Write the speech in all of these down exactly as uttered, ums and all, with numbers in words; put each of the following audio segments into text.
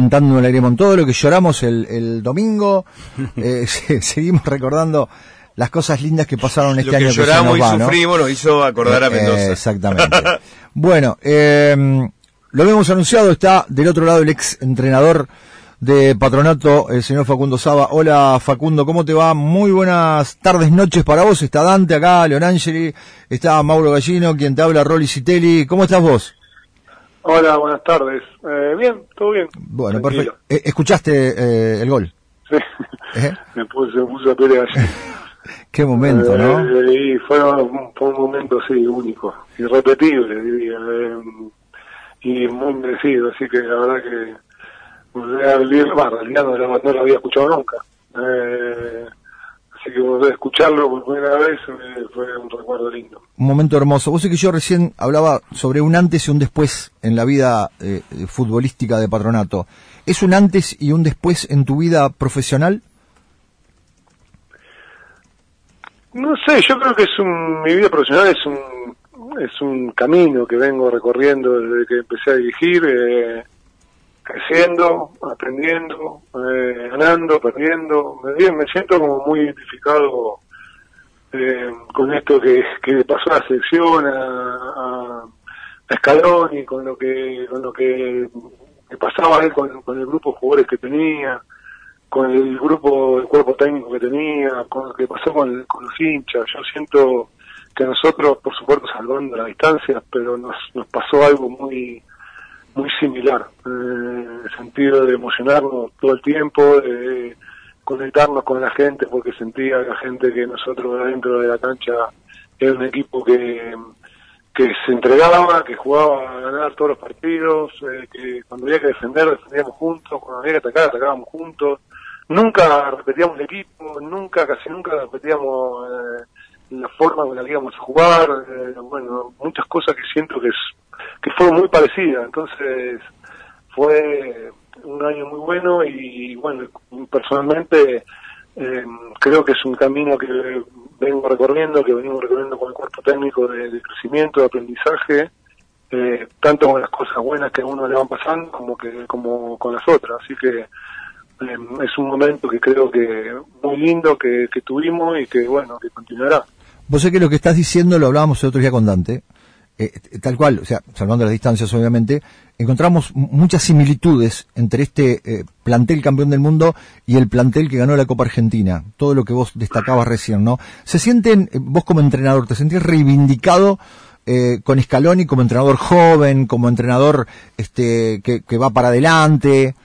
cantando el Airemont, todo lo que lloramos el, el domingo, eh, seguimos recordando las cosas lindas que pasaron este lo año. Que lloramos que se nos va, y sufrimos, ¿no? Nos hizo acordar eh, a Mendoza. Eh, exactamente. Bueno, eh, lo habíamos anunciado, está del otro lado el ex entrenador de Patronato, el señor Facundo Saba. Hola Facundo, ¿cómo te va? Muy buenas tardes, noches para vos. Está Dante acá, Leonangeli, está Mauro Gallino, quien te habla, Rolly Citelli. ¿Cómo estás vos? Hola, buenas tardes. Eh, bien, todo bien. Bueno, Tranquilo. perfecto. ¿Escuchaste eh, el gol? Sí, ¿Eh? me puse, me puse a pelear allí. Qué momento, ¿no? Eh, y fue un, fue un momento, sí, único, irrepetible, diría, eh, y muy merecido, así que la verdad que volver a vivir, bueno, en realidad no, lo- no lo había escuchado nunca, eh, así que volver a escucharlo por primera vez eh, fue un recuerdo lindo. Un momento hermoso. Vos sé que yo recién hablaba sobre un antes y un después en la vida eh, futbolística de Patronato. ¿Es un antes y un después en tu vida profesional? No sé, yo creo que es un, mi vida profesional es un, es un camino que vengo recorriendo desde que empecé a dirigir, eh, creciendo, aprendiendo, eh, ganando, perdiendo. Me, me siento como muy identificado eh, con esto que, que pasó a la selección, a, a, a Scaloni, con lo que, con lo que, que pasaba él con, con el grupo de jugadores que tenía, con el grupo, el cuerpo técnico que tenía, con lo que pasó con, con los hinchas. Yo siento que nosotros, por supuesto, salvando las distancias, pero nos, nos pasó algo muy muy similar, eh, en el sentido de emocionarnos todo el tiempo, de conectarnos con la gente, porque sentía la gente que nosotros adentro de la cancha era un equipo que que se entregaba, que jugaba a ganar todos los partidos, eh, que cuando había que defender, defendíamos juntos, cuando había que atacar, atacábamos juntos. Nunca repetíamos el equipo, nunca, casi nunca repetíamos eh, la forma con la que íbamos a jugar, eh, bueno, muchas cosas que siento que, es, que fueron muy parecidas. Entonces fue un año muy bueno y, bueno, personalmente eh, creo que es un camino que vengo recorriendo, que venimos recorriendo con el cuerpo técnico de, de crecimiento, de aprendizaje, eh, tanto con las cosas buenas que a uno le van pasando como que como con las otras. Así que eh, es un momento que creo que muy lindo que, que tuvimos y que, bueno, que continuará. Vos sé que lo que estás diciendo lo hablábamos el otro día con Dante, eh, tal cual, o sea, salvando las distancias obviamente, encontramos m- muchas similitudes entre este eh, plantel campeón del mundo y el plantel que ganó la Copa Argentina, todo lo que vos destacabas recién, ¿no? ¿Se sienten, eh, vos como entrenador, te sentís reivindicado eh, con Scaloni como entrenador joven, como entrenador este que, que va para adelante?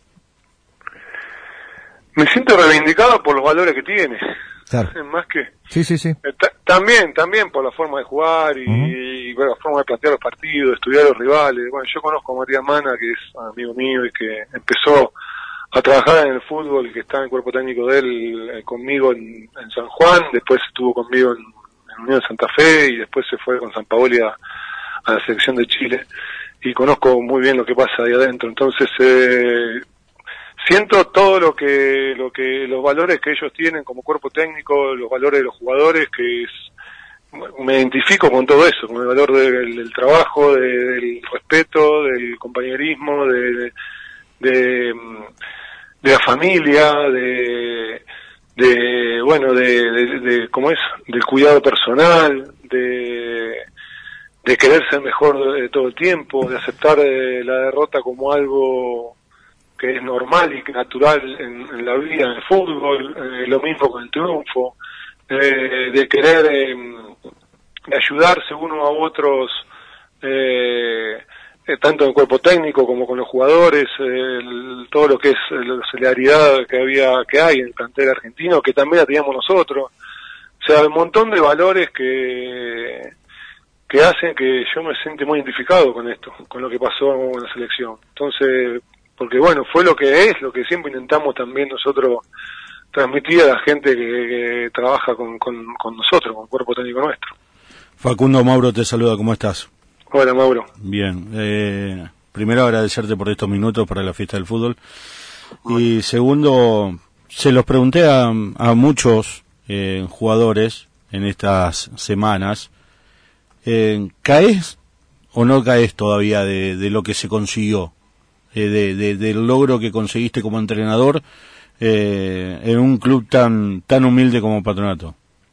Me siento reivindicado por los valores que tiene, Claro. más que Sí, sí, sí. Eh, ta- También, también por la forma de jugar y, Ujú. y, bueno, la forma de plantear los partidos, estudiar los rivales. Bueno, yo conozco a Matías Mana, que es amigo mío y que empezó a trabajar en el fútbol y que está en el cuerpo técnico de él eh, conmigo en, en San Juan, después estuvo conmigo en, en Unión de Santa Fe y después se fue con San Paoli a, a la selección de Chile y conozco muy bien lo que pasa ahí adentro. Entonces, eh, siento todo lo que, lo que, los valores que ellos tienen como cuerpo técnico, los valores de los jugadores, que es, me identifico con todo eso, con el valor del, del trabajo, de, del respeto, del compañerismo, de, de, de la familia, de, de bueno, de, de, de, ¿cómo es? Del cuidado personal, de, de querer ser mejor de, de todo el tiempo, de aceptar eh, la derrota como algo que es normal y que natural en, en la vida, en el fútbol, eh, lo mismo con el triunfo, eh, de querer eh, de ayudarse uno a otros, eh, eh, tanto en el cuerpo técnico como con los jugadores, eh, el, todo lo que es la solidaridad que había, que hay en el plantel argentino, que también la teníamos nosotros. O sea, un montón de valores que que hacen que yo me siente muy identificado con esto, con lo que pasó en la selección. Entonces, porque bueno, fue lo que es, lo que siempre intentamos también nosotros transmitir a la gente que, que trabaja con, con, con nosotros, con el cuerpo técnico nuestro. Facundo, Mauro te saluda, ¿cómo estás? Hola, Mauro. Bien, eh, primero agradecerte por estos minutos para la fiesta del fútbol y segundo, se los pregunté a, a muchos eh, jugadores en estas semanas, eh, ¿caes o no caes todavía de, de lo que se consiguió eh, de, de, del logro que conseguiste como entrenador eh, en un club tan tan humilde como Patronato?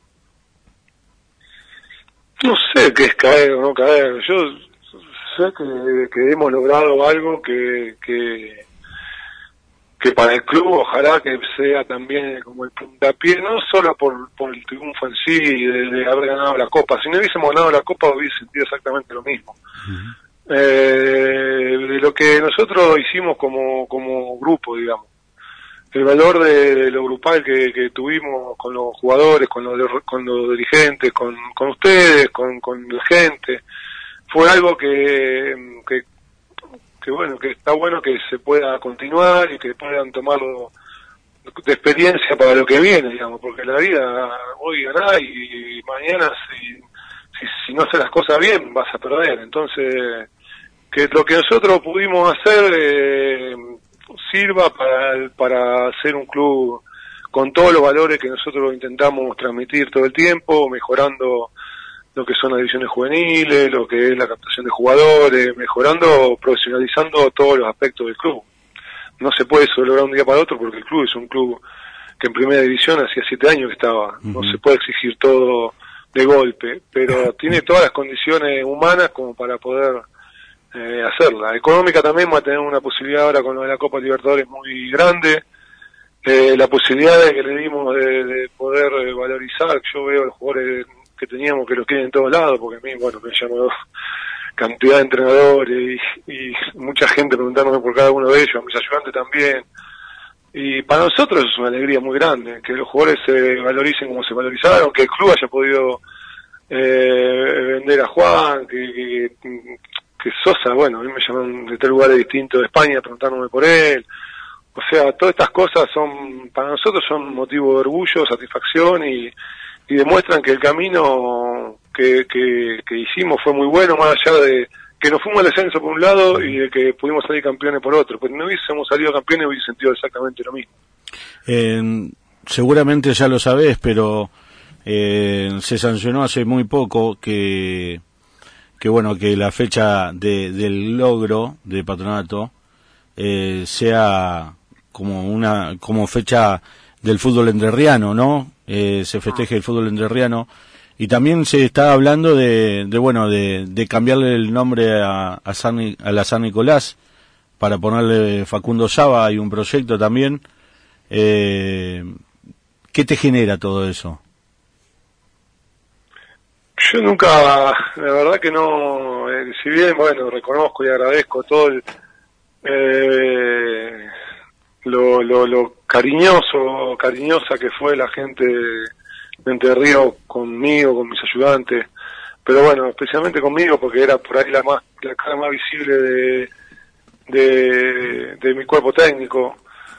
No sé qué es caer o no caer. Yo sé que, que hemos logrado algo que, que que para el club ojalá que sea también como el puntapié, no solo por, por el triunfo en sí de, de haber ganado la Copa. Si no hubiésemos ganado la Copa hubiese sentido exactamente lo mismo. Uh-huh. Eh, de lo que nosotros hicimos como, como grupo, digamos. El valor de, de lo grupal que, que tuvimos con los jugadores, con los, con los dirigentes, con, con ustedes, con, con la gente, fue algo que, que que bueno, que está bueno que se pueda continuar y que puedan tomarlo de experiencia para lo que viene, digamos, porque la vida hoy ganás y mañana si, si, si no haces las cosas bien vas a perder. Entonces, que lo que nosotros pudimos hacer eh, sirva para, para ser un club con todos los valores que nosotros intentamos transmitir todo el tiempo, mejorando lo que son las divisiones juveniles, lo que es la captación de jugadores, mejorando, profesionalizando todos los aspectos del club. No se puede eso lograr un día para otro porque el club es un club que en primera división hacía siete años que estaba. Uh-huh. No se puede exigir todo de golpe, pero tiene todas las condiciones humanas como para poder eh, hacerla. Económica también va a tener una posibilidad ahora con lo de la Copa Libertadores muy grande. Eh, la posibilidad de que le dimos de, de poder eh, valorizar, yo veo a los jugadores que teníamos que los quieren en todos lados, porque a mí, bueno, me llamó cantidad de entrenadores y, y mucha gente preguntándome por cada uno de ellos, a mis ayudantes también. Y para nosotros es una alegría muy grande, que los jugadores se valoricen como se valorizaron, que el club haya podido eh, vender a Juan, que, que, que Sosa, bueno, a mí me llamaron de tres lugares distintos de España preguntándome por él. O sea, todas estas cosas son, para nosotros son motivo de orgullo, satisfacción y y demuestran que el camino que, que, que hicimos fue muy bueno, más allá de que nos fuimos al descenso por un lado y de que pudimos salir campeones por otro, pero no hubiésemos salido campeones hubiese sentido exactamente lo mismo. Eh, seguramente ya lo sabés, pero eh, se sancionó hace muy poco que, que bueno, que la fecha de, del logro de Patronato eh, sea como una, como fecha del fútbol entrerriano, ¿no? Eh, se festeje el fútbol entrerriano y también se está hablando de, de bueno, de, de cambiarle el nombre a, a, San, a la San Nicolás para ponerle Facundo Saba. Hay un proyecto también. Eh, ¿Qué te genera todo eso? Yo nunca, la verdad que no, eh, si bien, bueno, reconozco y agradezco todo el, eh, lo, lo, lo cariñoso, cariñosa que fue la gente de Entre Ríos conmigo, con mis ayudantes, pero bueno, especialmente conmigo porque era por ahí la más, la cara más visible de, de, de mi cuerpo técnico,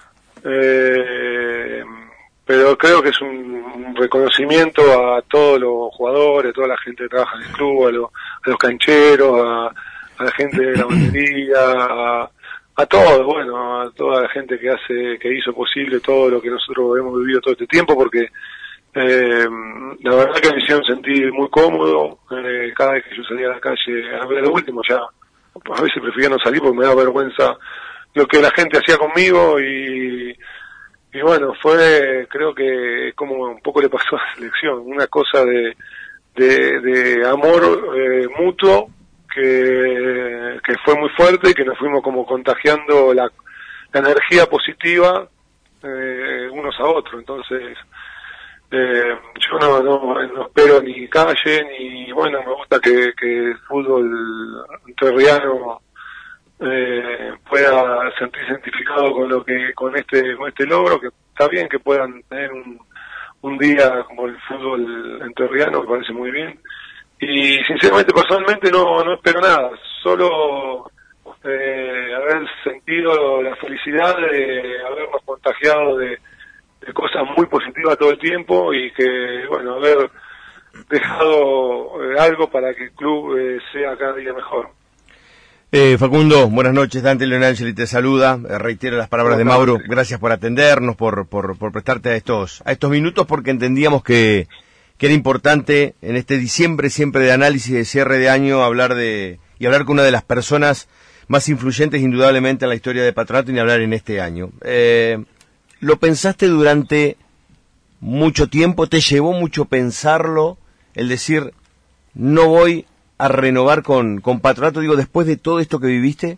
eh, pero creo que es un, un reconocimiento a todos los jugadores, a toda la gente que trabaja en el club, a, lo, a los cancheros, a, a la gente de la bandería, a, a todos, bueno, a toda la gente que hace, que hizo posible todo lo que nosotros hemos vivido todo este tiempo, porque eh, la verdad que me hicieron sentir muy cómodo, eh, cada vez que yo salía a la calle, a ver lo último ya, a veces prefería no salir porque me da vergüenza lo que la gente hacía conmigo y, y bueno, fue, creo que como un poco le pasó a la selección, una cosa de, de, de amor eh, mutuo, que, que fue muy fuerte y que nos fuimos como contagiando la, la energía positiva eh, unos a otros. Entonces eh, yo no, no, no espero ni calle ni, bueno, me gusta que, que el fútbol entrerriano eh, pueda sentirse identificado con lo que, con este, con este logro, que está bien que puedan tener un, un día como el fútbol entrerriano, me parece muy bien. Y sinceramente, personalmente no, no espero nada, solo eh, haber sentido la felicidad de habernos contagiado de, de cosas muy positivas todo el tiempo y que, bueno, haber dejado eh, algo para que el club eh, sea cada día mejor. Eh, Facundo, buenas noches, Dante Leonangeli te saluda, eh, reitero las palabras de Mauro, gracias por atendernos, por, por, por prestarte a estos, a estos minutos, porque entendíamos que que era importante en este diciembre siempre de análisis de cierre de año hablar de y hablar con una de las personas más influyentes indudablemente en la historia de Patronato, y ni hablar en este año. Eh, ¿Lo pensaste durante mucho tiempo? ¿Te llevó mucho pensarlo? El decir, no voy a renovar con, con Patronato, digo, después de todo esto que viviste.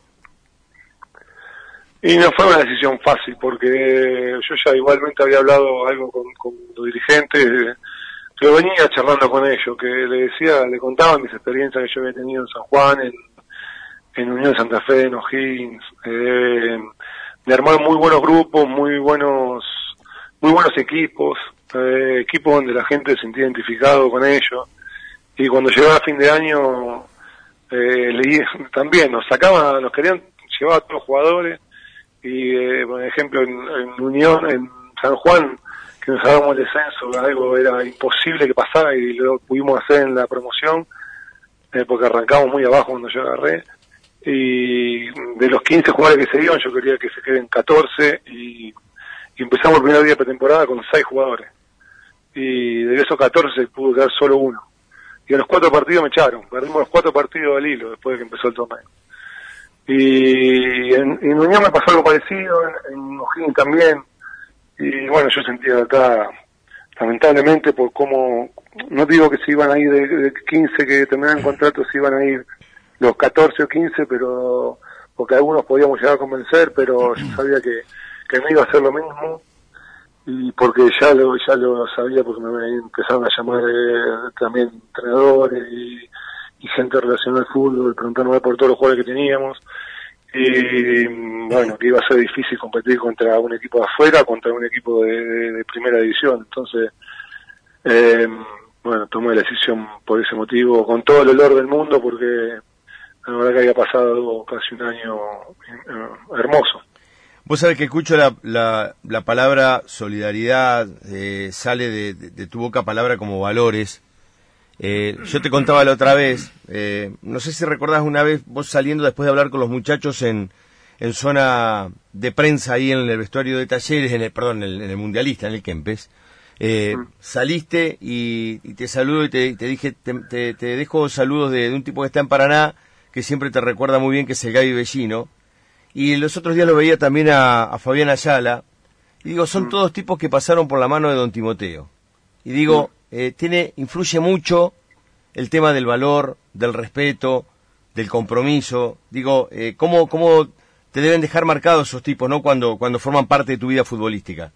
Y no fue una decisión fácil, porque yo ya igualmente había hablado algo con, con los dirigentes, que venía charlando con ellos, que le decía, le contaba mis experiencias que yo había tenido en San Juan, en, en Unión de Santa Fe, en O'Higgins, eh, de armar muy buenos grupos, muy buenos, muy buenos equipos, eh, equipos donde la gente se sentía identificado con ellos, y cuando llegaba fin de año, eh, leí, también nos sacaban, nos querían llevar a todos los jugadores, y eh, por ejemplo en, en Unión, en San Juan, que nos hagamos el descenso, algo era imposible que pasara y lo pudimos hacer en la promoción, eh, porque arrancamos muy abajo cuando yo agarré, y de los quince jugadores que se iban yo quería que se queden catorce, y, y empezamos el primer día de pretemporada con seis jugadores, y de esos catorce pudo quedar solo uno, y en los cuatro partidos me echaron, perdimos los cuatro partidos al hilo después de que empezó el torneo. Y en, en Unión me pasó algo parecido, en, en O'Higgins también, y bueno, yo sentía acá, lamentablemente, por cómo, no digo que se iban a ir de, de quince que terminaban contratos, se iban a ir los catorce o quince, pero, porque algunos podíamos llegar a convencer, pero yo sabía que, que me iba a hacer lo mismo, y porque ya lo, ya lo sabía, porque me empezaron a llamar eh, también entrenadores y, y gente relacionada al fútbol, preguntándome por todos los jugadores que teníamos, y bueno, que iba a ser difícil competir contra un equipo de afuera, contra un equipo de, de, de primera división. Entonces, eh, bueno, tomé la decisión por ese motivo, con todo el dolor del mundo, porque la verdad que había pasado casi un año eh, hermoso. Vos sabés que escucho la, la, la palabra solidaridad, eh, sale de, de, de tu boca palabra como valores. Eh, yo te contaba la otra vez, eh, no sé si recordás una vez vos saliendo después de hablar con los muchachos en, en zona de prensa ahí en el vestuario de Talleres, en el, perdón, en el, en el Mundialista, en el Kempes, eh, mm. saliste y, y te saludo y te, te dije, te, te, te dejo saludos de, de un tipo que está en Paraná, que siempre te recuerda muy bien, que es el Gaby Bellino, y los otros días lo veía también a, a Fabián Ayala, y digo, son mm. todos tipos que pasaron por la mano de Don Timoteo, y digo, mm. Eh, tiene, influye mucho el tema del valor, del respeto, del compromiso. Digo, eh, ¿cómo, cómo te deben dejar marcados esos tipos, ¿no? Cuando, cuando forman parte de tu vida futbolística.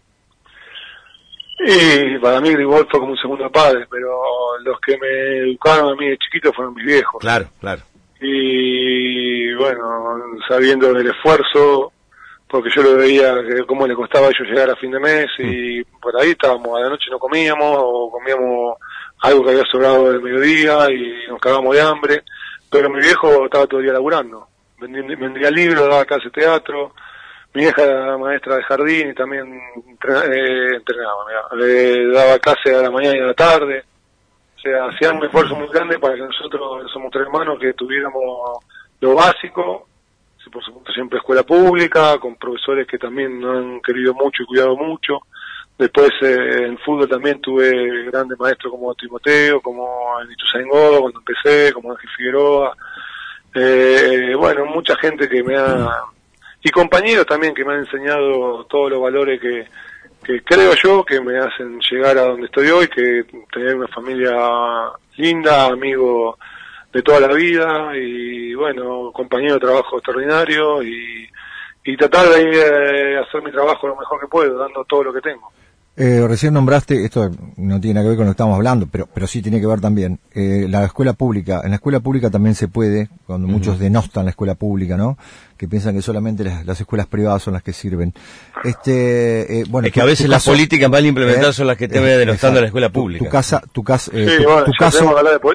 Y para mí Grigol fue como un segundo padre, pero los que me educaron a mí de chiquito fueron mis viejos. Claro, claro. Y bueno, sabiendo del esfuerzo, porque yo lo veía que cómo le costaba a ellos llegar a fin de mes, y mm. por ahí estábamos, a la noche no comíamos, o comíamos algo que había sobrado del mediodía y nos cagábamos de hambre, pero mi viejo estaba todo el día laburando, vendía, vendía libros, daba clases de teatro, mi vieja era maestra de jardín y también eh, entrenaba, mirá, le daba clases a la mañana y a la tarde, o sea, hacían un esfuerzo muy grande para que nosotros, somos tres hermanos, que tuviéramos lo básico. Por supuesto siempre escuela pública, con profesores que también nos han querido mucho y cuidado mucho. Después eh, en fútbol también tuve grandes maestros como Timoteo, como el Ituzaingó cuando empecé, como Ángel Figueroa. Eh, bueno, mucha gente que me ha... Y compañeros también que me han enseñado todos los valores que, que creo yo que me hacen llegar a donde estoy hoy, que tener una familia linda, amigos de toda la vida, y bueno, compañero de trabajo extraordinario, y, y tratar de eh, hacer mi trabajo lo mejor que puedo, dando todo lo que tengo. Eh, recién nombraste, esto no tiene nada que ver con lo que estamos hablando, pero pero sí tiene que ver también, eh, la escuela pública. En la escuela pública también se puede, cuando uh-huh. muchos denostan la escuela pública, ¿no? Que piensan que solamente las, las escuelas privadas son las que sirven. Este, eh, bueno, es que tu, a veces las políticas mal implementadas eh, son las que te ven denostando a la escuela pública. Tu, tu casa, tu casa, eh, sí, tu, bueno, tu caso.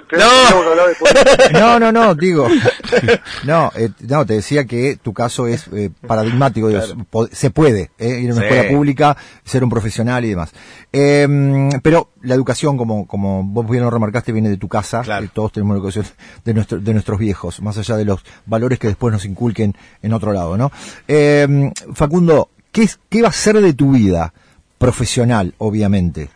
No. no, no, no, digo, no, eh, no, te decía que tu caso es eh, paradigmático, claro. Digo, se puede eh, ir a una sí. escuela pública, ser un profesional y demás. Eh, pero la educación, como como vos bien lo remarcaste, viene de tu casa. Claro. Eh, todos tenemos la educación de, nuestro, de nuestros viejos, más allá de los valores que después nos inculquen en otro lado, ¿no? Eh, Facundo, ¿qué, es, ¿qué va a ser de tu vida profesional, obviamente?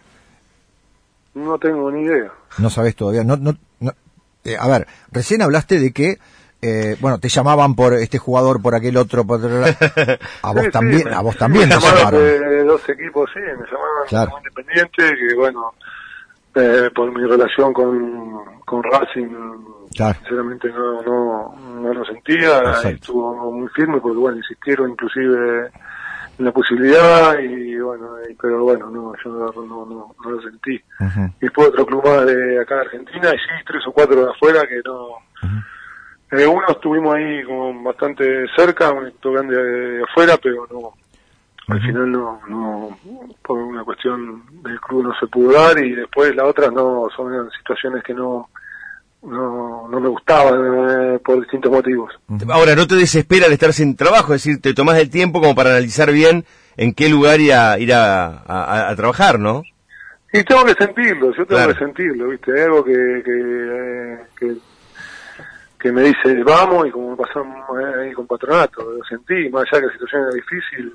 No tengo ni idea. No sabes todavía. No, no, no. Eh, a ver, recién hablaste de que Eh, bueno, te llamaban por este jugador, por aquel otro, por otro lado. A vos sí, también, sí, a vos me, también me te llamaron llamaron. de dos equipos, sí, me llamaban Claro. como Independiente, que bueno, eh, por mi relación con, con Racing, Claro. sinceramente no, no, no lo sentía, Exacto. estuvo muy firme porque bueno, insistieron inclusive en la posibilidad y bueno, y, pero bueno, no, yo no, no, no, no lo sentí. Uh-huh. Y después otro club más de acá de Argentina, y sí, tres o cuatro de afuera que no... Uh-huh. Eh, uno estuvimos ahí como bastante cerca, un equipo grande de, de afuera, pero no, al Uh-huh. final no, no, por una cuestión del club no se pudo dar, y después las otras no, son situaciones que no, no, no me gustaban eh, por distintos motivos. Ahora, ¿no te desespera el estar sin trabajo? Es decir, te tomás el tiempo como para analizar bien en qué lugar ir a, ir a, a, a trabajar, ¿no? Y tengo que sentirlo, yo tengo Claro. que sentirlo, ¿viste? Hay algo que, que, eh, que, que me dice, vamos, y como pasamos eh, ahí con Patronato, lo sentí, más allá de que la situación era difícil,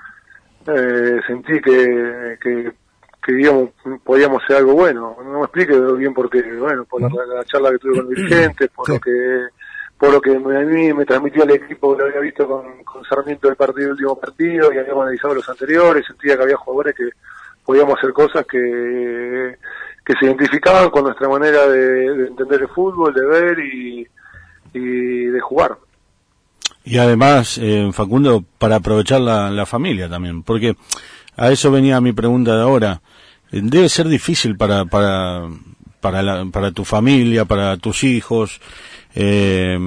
eh, sentí que, que, que digamos, podíamos hacer algo bueno. No me explique bien por qué, bueno, por la, la charla que tuve con el dirigente, por Sí. lo que por lo que me, a mí me transmitió el equipo, que lo había visto con, con Sarmiento del partido, el último partido, y habíamos analizado los anteriores, sentía que había jugadores que podíamos hacer cosas que, que se identificaban con nuestra manera de, de entender el fútbol, de ver y, y de jugar. Y además, eh, Facundo, para aprovechar la, la familia también, porque a eso venía mi pregunta de ahora. Eh, Debe ser difícil para para para, la, para tu familia, para tus hijos, eh,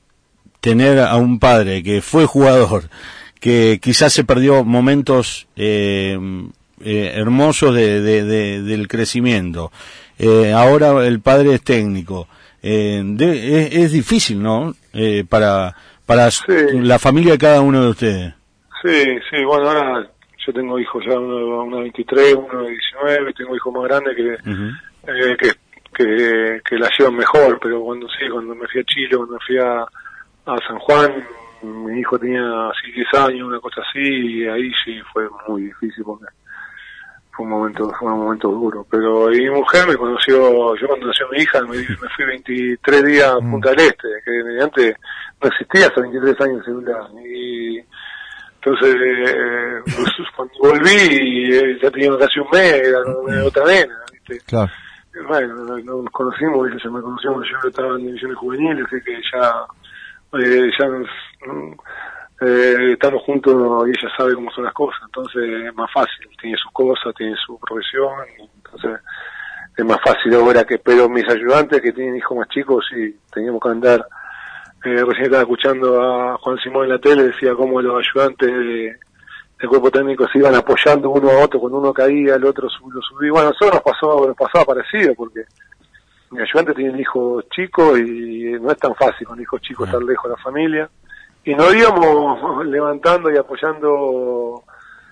tener a un padre que fue jugador, que quizás se perdió momentos eh, eh, hermosos de, de, de, del crecimiento. Eh, ahora el padre es técnico. Eh, de, es, es difícil, ¿no? Eh, para para Sí. la familia de cada uno de ustedes. Sí, sí, bueno, ahora yo tengo hijos ya, uno, uno de veintitrés, uno de diecinueve, tengo hijos más grandes que, Uh-huh. eh, que, que, que la llevan mejor, pero cuando sí, cuando me fui a Chile, cuando me fui a, a San Juan, mi hijo tenía así diez años, una cosa así, y ahí sí fue muy difícil porque fue un momento, fue un momento duro. Pero y mi mujer me conoció, yo cuando nació mi hija me, me fui veintitrés días a Punta del Este, que antes no existía hasta veintitrés años el celular, y entonces eh, cuando volví eh, ya tenía casi un mes, era una- otra nena, ¿viste? Claro. Bueno, no- no nos conocimos, ella ya me conoció cuando yo estaba en divisiones juveniles, así que ya, eh, ya nos, mm, eh, estamos juntos y ella sabe cómo son las cosas, entonces es más fácil, tiene sus cosas, tiene su profesión, y entonces es más fácil ahora que, pero mis ayudantes que tienen hijos más chicos, sí, teníamos que andar, eh, recién estaba escuchando a Juan Simón en la tele, decía cómo los ayudantes de, el cuerpo técnico se iban apoyando uno a otro, cuando uno caía, el otro sub, lo subía. Bueno, a nosotros nos pasó, nos pasaba parecido, porque mi ayudante tiene hijos chicos y no es tan fácil con hijos chicos estar lejos de la familia. Y nos íbamos levantando y apoyando,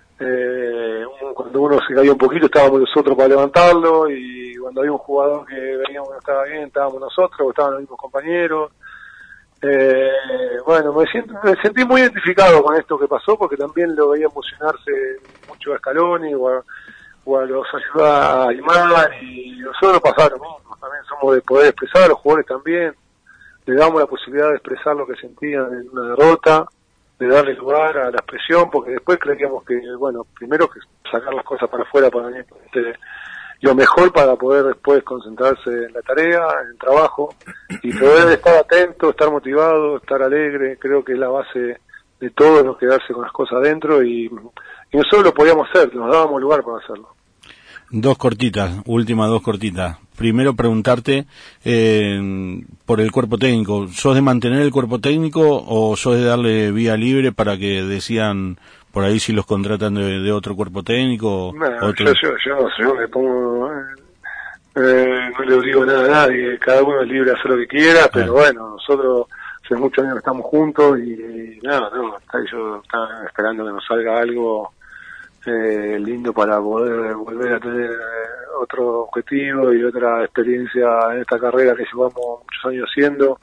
eh, un, cuando uno se caía un poquito estábamos nosotros para levantarlo, y cuando había un jugador que veíamos que no estaba bien, estábamos nosotros, o estaban los mismos compañeros. Eh, bueno, me, siento, me sentí muy identificado con esto que pasó, porque también lo veía emocionarse mucho a Scaloni o a, o a los ayuda a Aymar, y nosotros pasaba lo mismo, también somos de poder expresar, a los jugadores también, le damos la posibilidad de expresar lo que sentían en una derrota, de darle lugar a la expresión, porque después creíamos que, bueno, primero que sacar las cosas para afuera para mí este, lo mejor para poder después concentrarse en la tarea, en el trabajo, y poder estar atento, estar motivado, estar alegre. Creo que es la base de todo, no quedarse con las cosas adentro, y, y nosotros lo podíamos hacer, nos dábamos lugar para hacerlo. Dos cortitas, últimas dos cortitas. Primero preguntarte eh, por el cuerpo técnico. ¿Sos de mantener el cuerpo técnico o sos de darle vía libre para que decían por ahí si los contratan de, de otro cuerpo técnico? Nah, otro... yo, yo, yo, yo me pongo, eh, no le digo nada a nadie, cada uno es libre de hacer lo que quiera, pero bueno, nosotros hace muchos años que estamos juntos y, y nada, no, yo estaba esperando que nos salga algo eh, lindo para poder volver a tener eh, otro objetivo y otra experiencia en esta carrera que llevamos muchos años haciendo.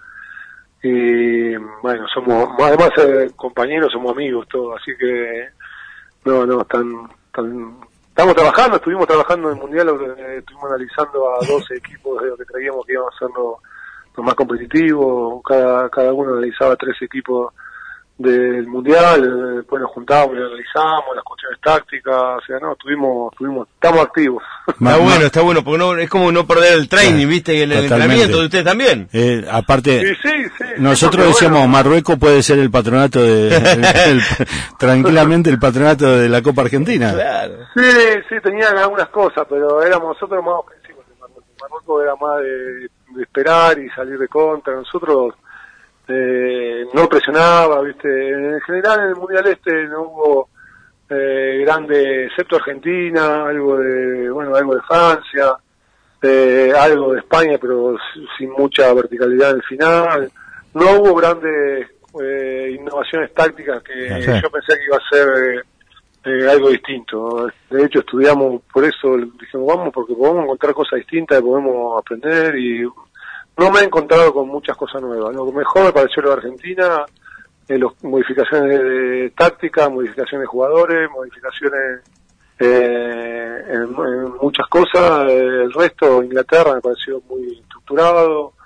Y bueno, somos, además eh, compañeros, somos amigos todos, así que no, no, están, están, estamos trabajando, estuvimos trabajando en el Mundial, eh, estuvimos analizando a doce equipos de lo que creíamos que iban a ser los, los más competitivos, cada, cada uno analizaba tres equipos del mundial, después nos juntábamos y analizábamos las cuestiones tácticas, o sea, no, estuvimos, estuvimos, estamos activos. Está bueno, está bueno, porque no, es como no perder el training, viste, y el, el entrenamiento de ustedes también. Eh, aparte, sí, sí, sí, nosotros decíamos, bueno, Marruecos puede ser el patronato de, el, el, tranquilamente el patronato de la Copa Argentina. Claro. Sí, sí, tenían algunas cosas, pero éramos nosotros más ofensivos de Marruecos. Marruecos era más de, de esperar y salir de contra, nosotros Eh, no presionaba, viste, en general en el Mundial Este no hubo eh, grande, excepto Argentina, algo de, bueno, algo de Francia, eh, algo de España, pero sin mucha verticalidad en el final, no hubo grandes eh, innovaciones tácticas que sí. Yo pensé que iba a ser eh, eh, algo distinto. De hecho estudiamos, por eso dijimos vamos, porque podemos encontrar cosas distintas, podemos aprender y no me he encontrado con muchas cosas nuevas. Lo mejor me pareció lo de Argentina, eh, los, modificaciones de, de táctica, modificaciones de jugadores, modificaciones eh, en, en muchas cosas. Eh, el resto, Inglaterra me pareció muy estructurado.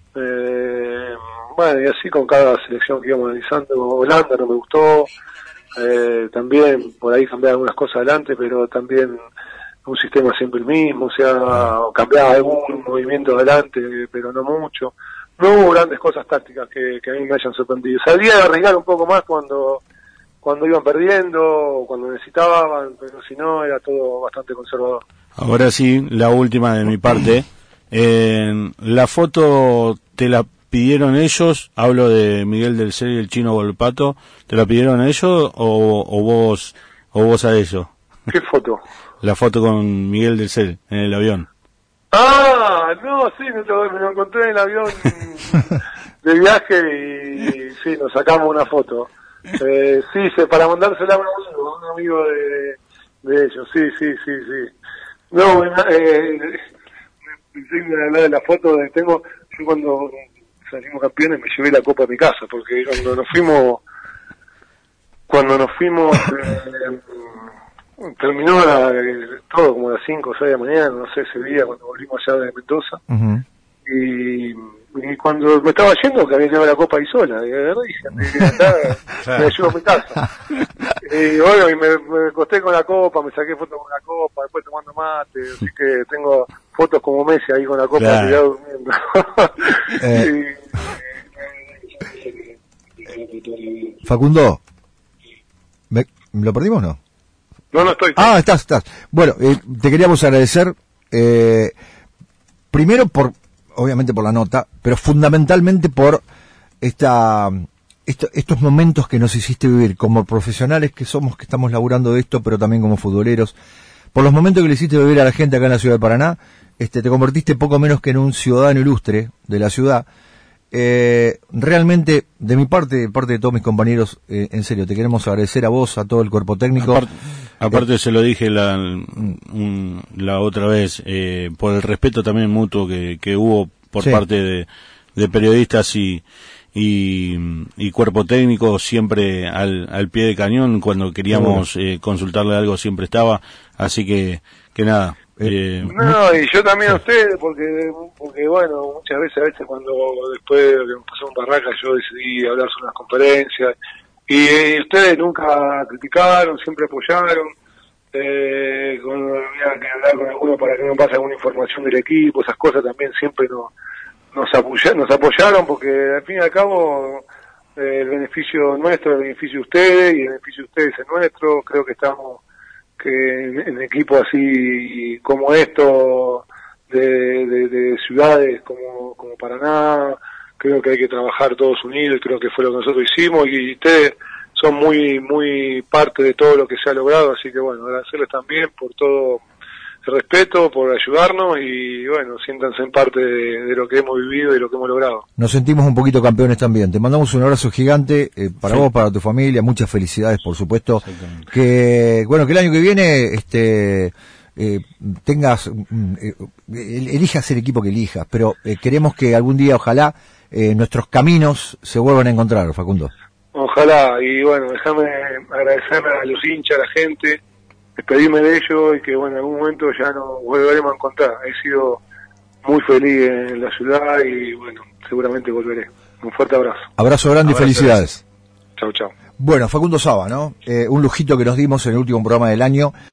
Eh, bueno, y así con cada selección que íbamos analizando. Holanda no me gustó. Eh, también por ahí cambié algunas cosas adelante, pero también un sistema siempre el mismo, o sea, cambiaba algún movimiento adelante, pero no mucho. No hubo grandes cosas tácticas que, que a mí me hayan sorprendido. Salía de arriesgar un poco más cuando cuando iban perdiendo, o cuando necesitaban, pero si no, era todo bastante conservador. Ahora sí, la última de mi parte. Eh, la foto te la pidieron ellos, hablo de Miguel del Cel y el Chino Volpato, ¿te la pidieron ellos o, o vos o vos a ellos? ¿Qué foto? La foto con Miguel del Cel en el avión. Ah, no, sí, me lo, me lo encontré en el avión de viaje y sí, nos sacamos una foto. Eh, sí, se, para mandársela a un amigo, a un amigo de, de ellos, sí, sí, sí, sí. No, eh, me de la foto de tengo, yo cuando salimos campeones me llevé la copa a mi casa, porque cuando nos fuimos, cuando nos fuimos, eh, terminó la, todo como a las cinco o seis de la mañana, no sé, ese día cuando volvimos allá de Mendoza. Uh-huh. y, y cuando me estaba yendo, que había llevado la copa ahí sola, y de verdad dije, me, me ayudo a mi casa. Y bueno, y me, me acosté con la copa, me saqué fotos con la copa, después tomando mate, así que tengo fotos como Messi ahí con la copa, claro, tirado durmiendo. eh. y, Facundo, ¿me, ¿lo perdimos o no? No, no estoy. Ah, estás, estás. Bueno, eh, te queríamos agradecer, eh, primero por, obviamente por la nota, pero fundamentalmente por esta, esto, estos momentos que nos hiciste vivir como profesionales que somos, que estamos laburando de esto, pero también como futboleros, por los momentos que le hiciste vivir a la gente acá en la ciudad de Paraná. Este, te convertiste poco menos que en un ciudadano ilustre de la ciudad. Eh, realmente, de mi parte, de parte de todos mis compañeros, eh, en serio, te queremos agradecer a vos, a todo el cuerpo técnico. Aparte, aparte eh, se lo dije la, un, la otra vez, eh, por el respeto también mutuo que, que hubo por sí. parte de, de periodistas y, y, y cuerpo técnico, siempre al, al pie de cañón, cuando queríamos eh, consultarle algo siempre estaba, así que, que nada. Eh, no, y yo también a ustedes, porque, porque bueno, muchas veces, a veces cuando después de que me pasó en Barraca, yo decidí hablar sobre unas conferencias, y eh, ustedes nunca criticaron, siempre apoyaron, eh, cuando había que hablar con alguno para que no pase alguna información del equipo, esas cosas también siempre nos, nos, apoyaron, nos apoyaron, porque al fin y al cabo eh, el beneficio nuestro, el beneficio de ustedes, y el beneficio de ustedes es nuestro. Creo que estamos que en, en equipos así como esto, de, de, de ciudades como, como Paraná, creo que hay que trabajar todos unidos, y creo que fue lo que nosotros hicimos, y ustedes son muy muy parte de todo lo que se ha logrado, así que bueno, agradecerles también por todo el respeto, por ayudarnos, y bueno, siéntanse en parte de, de lo que hemos vivido y lo que hemos logrado. Nos sentimos un poquito campeones también. Te mandamos un abrazo gigante eh, para sí. vos, para tu familia, muchas felicidades, por supuesto. Que bueno, que el año que viene este eh, tengas eh, elijas el equipo que elijas, pero eh, queremos que algún día, ojalá, eh, nuestros caminos se vuelvan a encontrar, Facundo. Ojalá, y bueno, déjame agradecer a los hinchas, a la gente, despedirme de ellos, y que bueno, en algún momento ya nos volveremos a encontrar. He sido muy feliz en la ciudad y bueno, seguramente volveré. Un fuerte abrazo. Abrazo grande Abrazo, y felicidades. Chau, chau. Bueno, Facundo Saba, ¿no? Eh, un lujito que nos dimos en el último programa del año.